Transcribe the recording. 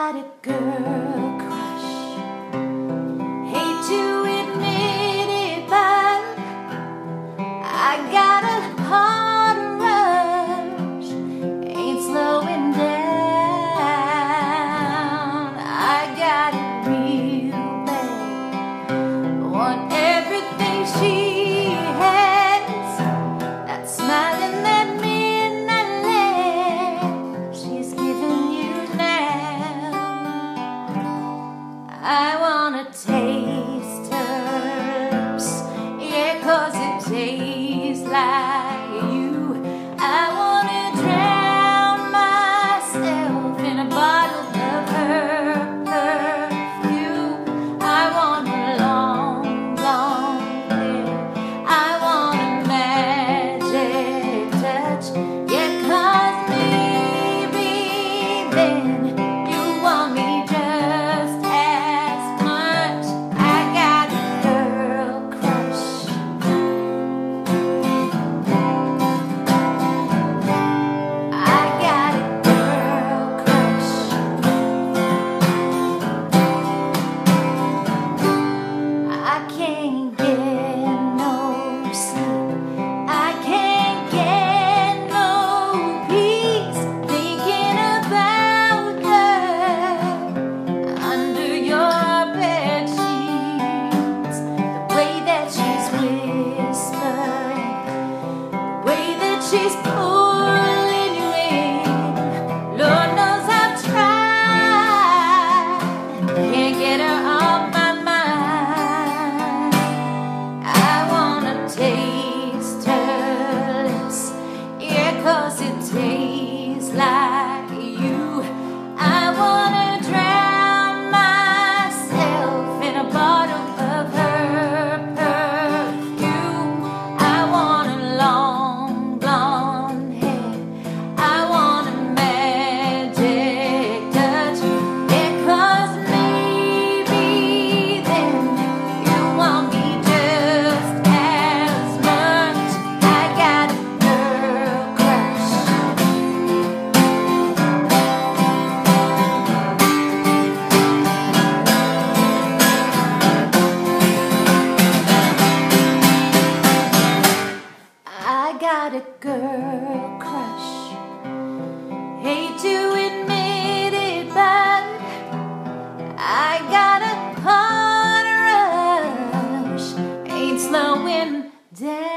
got a girl crush. Hate to admit it, but I got a hard rush. Ain't slowing down. I got it real bad. Want everything she has. That smiling that midnight laugh she's giving you now. I wanna taste her lips, yeah, 'cause it tastes like you. I wanna drown myself in a bottle of her perfume. I want a long, long hair. I want a magic touch, yeah, 'cause maybe then you want me just as much. I got a girl crush. I got a girl crush. I can't get no sleep. I can't get no peace thinking about her under your bed sheets. The way that she's whispering, the way that she's pulling you in. Lord knows I've tried, can't get her off my mind. I wanna taste her lips, yeah, 'cause it tastes like you. I wanna drown myself in a bottle of her perfume. I want a long blonde hair. I want a magic touch, yeah, 'cause maybe then you want me just as much. I got a girl crush. I got a girl crush. Hate to admit it, but I got a hard rush. Ain't slowing down.